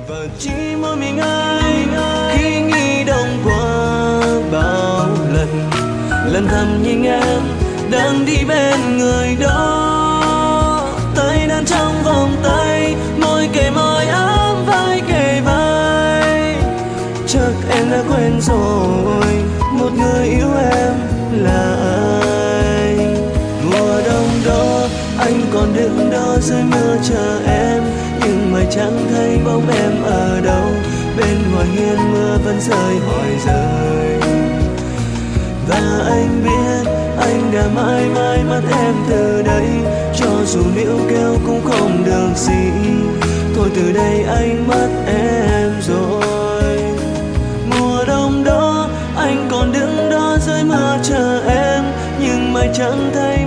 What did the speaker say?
Và chỉ mỗi mình anh khi nghĩ đông qua bao lần, lần thầm nhìn em đang đi bên người đó, tay đang trong vòng tay, môi kề môi ấm vai kề vai. Chắc em đã quên rồi một người yêu em là ai. Mùa đông đó anh còn đứng đó dưới mưa chờ em, nhưng mà chẳng thấy bóng em ở đâu. Bên ngoài hiên mưa vẫn rơi hỏi rơi, và anh biết anh đã mãi mãi mất em từ đây. Cho dù níu kéo cũng không được gì, thôi từ đây anh mất em rồi. Mùa đông đó anh còn đứng đó dưới mưa chờ em, nhưng mà chẳng thấy